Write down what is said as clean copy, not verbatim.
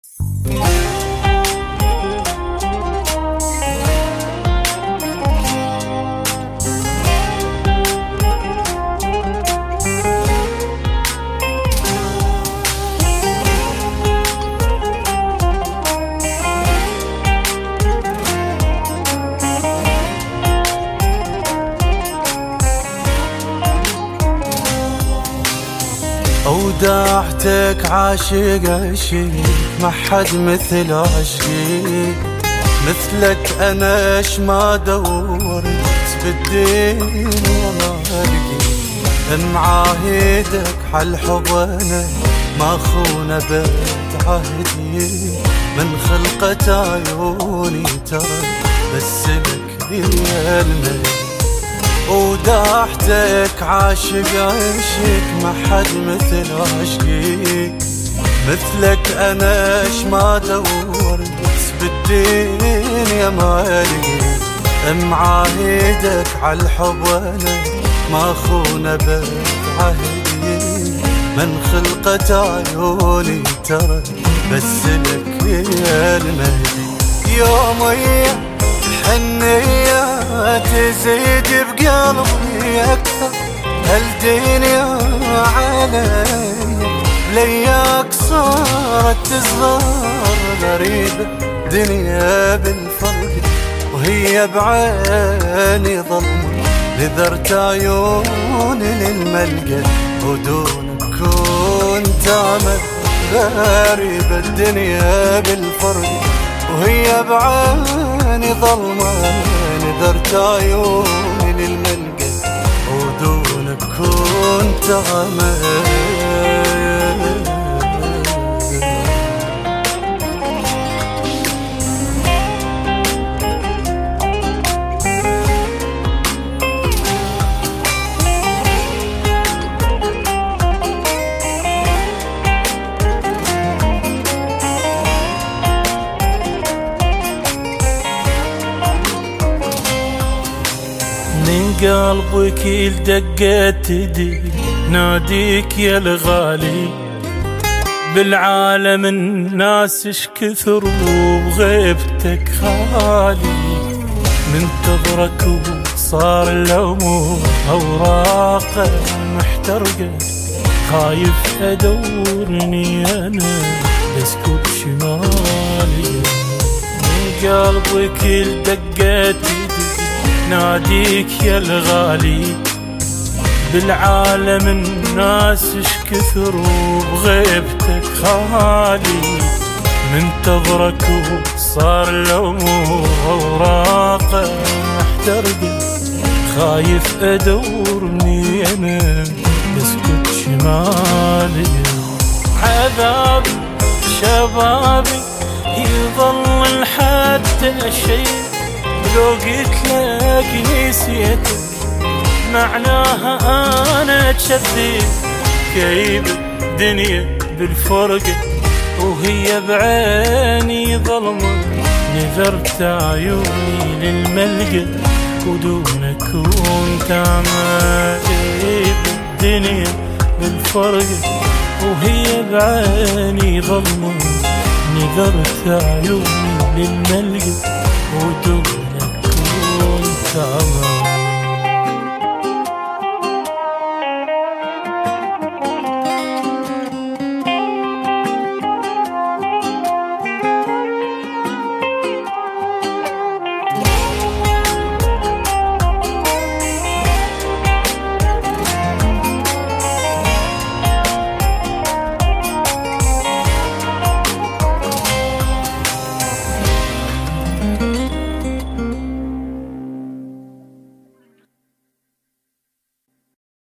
وداعتك عاشق عشق ما حد مثل عشقي، مثلك انا اش ما دورت بالدنيا ما القي، معاهدك حالحب انا ما خون بيت عهدي، من خلقة عيوني ترى بس لك هي المي، وداعتك عاشق عشق ما حد مثل عشقي، مثلك انا اش ما دورت بالدنيا ما لقيت، معاهدك عالحب وانا ما خون بيت عهدي، من خلقة عيوني ترى بس لك يا المهدي، يومي الحنية تزيد بقلبي أكثر، هالدنيا علي لياك صارت تصغر، غريبة دنيا بالفرق وهي بعيني ظلمة، نذرت عيوني للملقى ودونك كنت أعمل، غريبة الدنيا بالفرق وهي بعيني ظلمة، نذرت عيوني للملقى ودونك كنت أعمل. من قلبك الدقات تدي ناديك يا الغالي، بالعالم الناس اش كثر وبغيبتك خالي، منتظرك وصار الأمور أوراقه محترقة، خايف أدورني أنا بسكب شمالي، من قلبك الدقات ناديك يا الغالي، بالعالم الناس اش كثر وبغيبتك خالي، منتظرك وصار الأمور أوراقه محترقة، خايف أدورني أنا بسكت شمالي، عذاب شبابي يظل لحد الشيء، لو قلت لك نسيتك معناها انا تشذب، كيب الدنيا بالفرقة وهي بعيني ظلمة، نذرت عيوني للملقى ودونك كنت أعمل، كيب الدنيا بالفرقة وهي بعيني ظلمة، نذرت عيوني للملقى ودونك كنت أعمل.